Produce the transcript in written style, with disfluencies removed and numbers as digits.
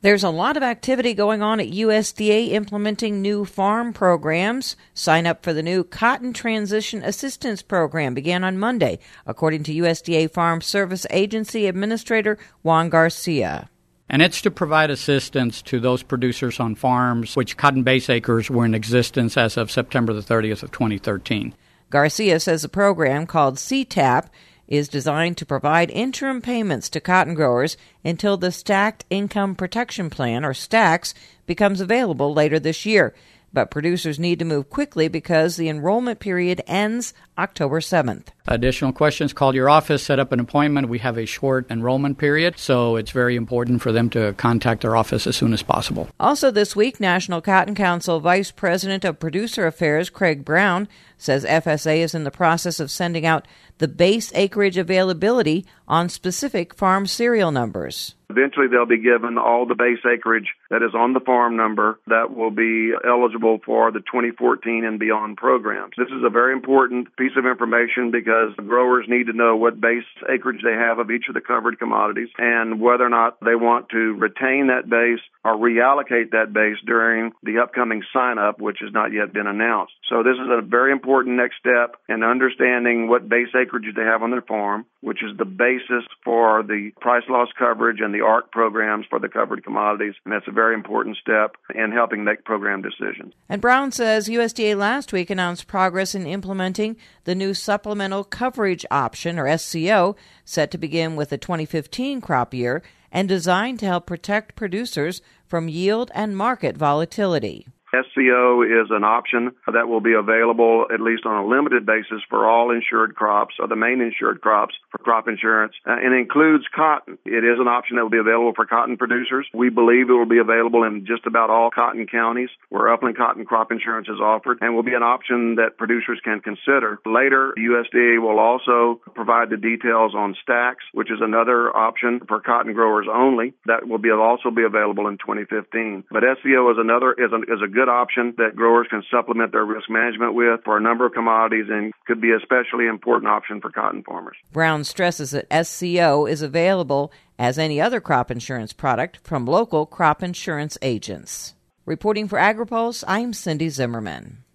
There's a lot of activity going on at USDA implementing new farm programs. Sign up for the new Cotton Transition Assistance Program began on Monday, according to USDA Farm Service Agency Administrator Juan Garcia. And it's to provide assistance to those producers on farms which cotton base acres were in existence as of September the 30th of 2013. Garcia says the program, called CTAP, is designed to provide interim payments to cotton growers until the Stacked Income Protection Plan, or STAX, becomes available later this year. But producers need to move quickly because the enrollment period ends October 7th. Additional questions, call your office, set up an appointment. We have a short enrollment period, so it's very important for them to contact our office as soon as possible. Also this week, National Cotton Council Vice President of Producer Affairs, Craig Brown, says FSA is in the process of sending out the base acreage availability on specific farm serial numbers. Eventually, they'll be given all the base acreage that is on the farm number that will be eligible for the 2014 and beyond programs. This is a very important piece of information because growers need to know what base acreage they have of each of the covered commodities and whether or not they want to retain that base or reallocate that base during the upcoming sign-up, which has not yet been announced. So this is a very important next step in understanding what base acreage they have on their farm, which is the basis for the price loss coverage and the ARC programs for the covered commodities, and that's a very important step in helping make program decisions. And Brown says USDA last week announced progress in implementing the new Supplemental Coverage Option, or SCO, set to begin with the 2015 crop year and designed to help protect producers from yield and market volatility. SCO is an option that will be available, at least on a limited basis, for all insured crops, or the main insured crops for crop insurance, and includes cotton. It is an option that will be available for cotton producers. We believe it will be available in just about all cotton counties where upland cotton crop insurance is offered, and will be an option that producers can consider. Later, USDA will also provide the details on STAX, which is another option for cotton growers only, that will also be available in 2015. But SCO is a good option that growers can supplement their risk management with for a number of commodities and could be an especially important option for cotton farmers. Brown stresses that SCO is available as any other crop insurance product from local crop insurance agents. Reporting for AgriPulse, I'm Cindy Zimmerman.